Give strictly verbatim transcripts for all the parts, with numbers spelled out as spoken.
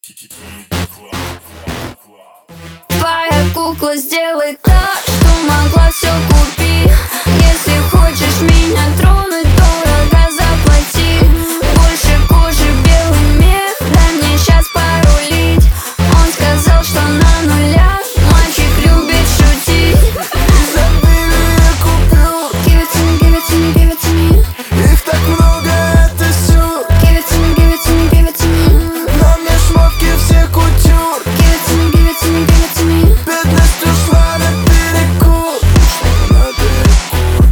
Твоя кукла сделает так, что могла все купить. Если хочешь меня тронуть, дорого заплати. Больше кожи, белый мех, дай мне сейчас порулить. Он сказал, что на нулях мальчик любит шутить. Изобилие я куплю. Give it to me, give it to me, give it to me. Их так много, это сюр. Give it to me, give it to me, give it to me. На мне шмотки все кутюр. Give it to me, give it to me, give it to me. Бедность ушла на перекур. На перекур.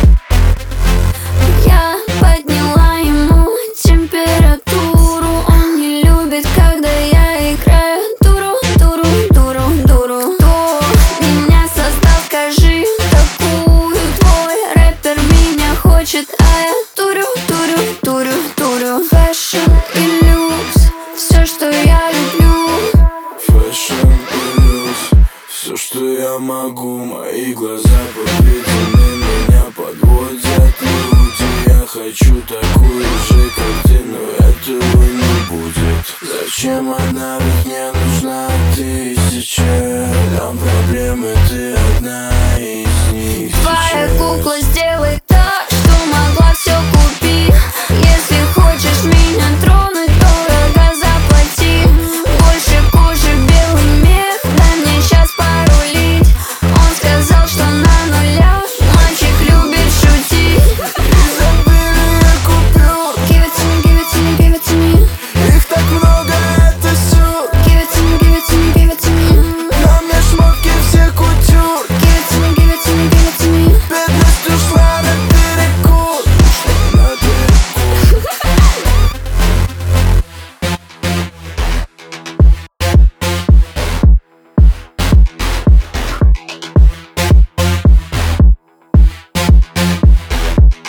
Я подняла ему температуру. Он не любит, когда я играю дуру, дуру, дуру, дуру. Кто меня создал, скажи такую? Твой рэпер меня хочет, а я турю, турю, турю, турю. Фэшн и люкс, все, что я люблю. Фэшн и люкс, все, что я могу. Мои глаза подведены, меня подводят люди. Я хочу такую же, как ты, но этого не будет. Зачем она ведь мне нужна тысяча? Там проблемы, ты одна из них. Твоя сейчас. кукла сделает так, что могла все купить. Если хочешь меня тронуть, дорого заплати. Больше кожи, белый мех, дай мне сейчас порулить. Он сказал, что на нулях мальчик любит шутить. Изобилие я куплю. Give it to me, give it to me, give it to me. Их так много, это сюр. Give it to me, give it to me, give it to me. На мне шмотки все кутюр. Give it to me, give it to me, give it to me. Бедность ушла на перекур. На перекур.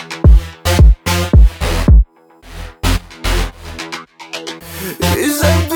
Изобилие